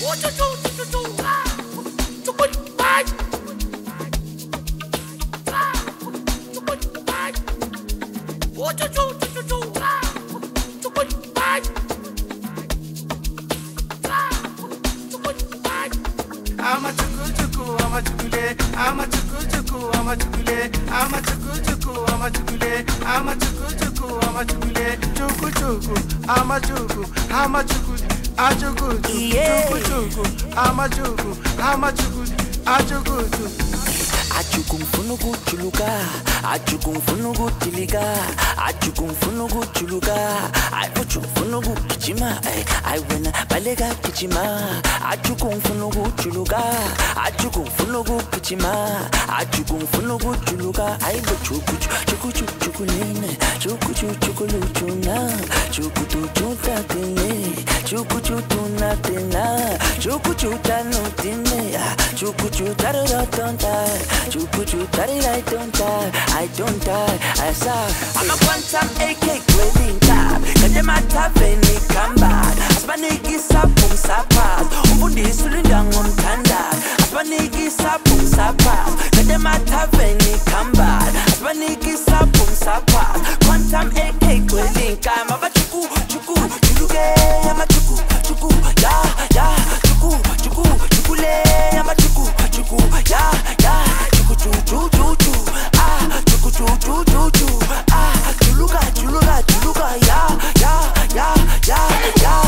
I'm a quantum AK dwelling tab. Kadema taveni kambad. Aspaniki sapung sapas. Umfundisi ulindang umthandaza. Aspaniki sapung sapas. Kadema taveni kambad. Aspaniki sapung sapas. Quantum AK dwelling tab. Abachuku chuku chuluke. Amachuku chuku ya ya chuku chuku chukule. Amachuku chuku ya ya chuku chuku chuku ah chuku chuku chuku ah chuluka chuluka chuluka ya ya ya ya ya.